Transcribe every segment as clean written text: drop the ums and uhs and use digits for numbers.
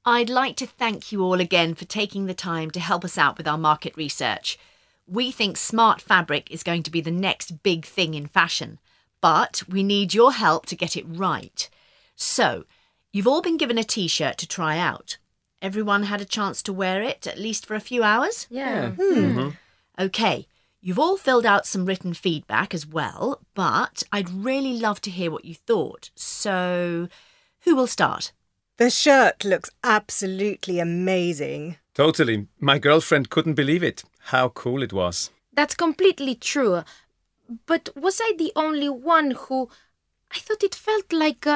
I'd like to thank you all again for taking the time to help us out with our market research. We think smart fabric is going to be the next big thing in fashion, but we need your help to get it right. So, you've all been given a t-shirt to try out. Everyone had a chance to wear it, at least for a few hours? Yeah. OK, you've all filled out some written feedback as well, but I'd really love to hear what you thought. So, who will start? The shirt looks absolutely amazing. Totally. My girlfriend couldn't believe it. How cool it was. That's completely true. But was I the only one who... I thought it felt like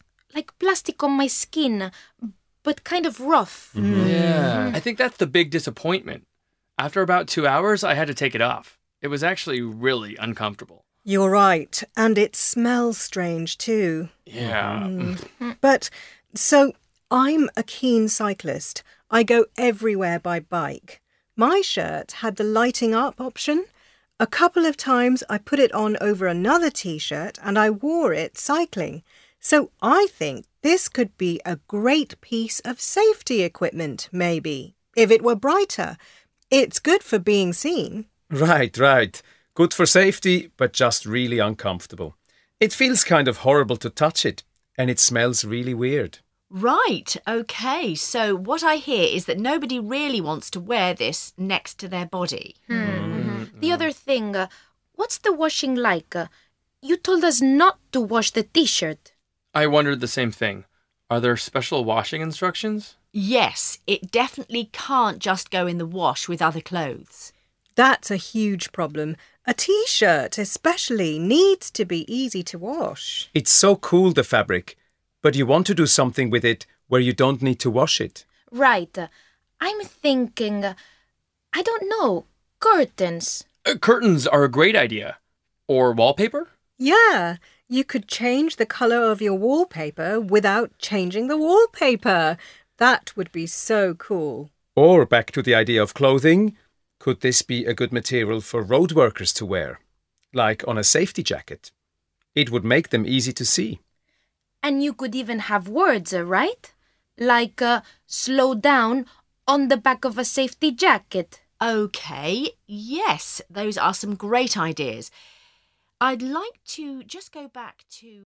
plastic on my skin, but kind of rough. Yeah, I think that's the big disappointment. After about 2 hours, I had to take it off. It was actually really uncomfortable. You're right, and it smells strange too. Yeah. But, so, I'm a keen cyclist. I go everywhere by bike. My shirt had the lighting up option. A couple of times I put it on over another t-shirt and I wore it cycling. So I think this could be a great piece of safety equipment, maybe, if it were brighter. It's good for being seen. Right. Good for safety, but just really uncomfortable. It feels kind of horrible to touch it, and it smells really weird. Right, OK. So what I hear is that nobody really wants to wear this next to their body. The other thing, what's the washing like? You told us not to wash the t-shirt. I wondered the same thing. Are there special washing instructions? Yes, it definitely can't just go in the wash with other clothes. That's a huge problem. A t-shirt especially needs to be easy to wash. It's so cool, the fabric. But you want to do something with it where you don't need to wash it. Right. I'm thinking, I don't know, curtains. Curtains are a great idea. Or wallpaper? Yeah, you could change the colour of your wallpaper without changing the wallpaper. That would be so cool. Or back to the idea of clothing, could this be a good material for road workers to wear? Like on a safety jacket. It would make them easy to see. And you could even have words, right? Like, slow down on the back of a safety jacket. OK, yes, those are some great ideas. I'd like to just go back to...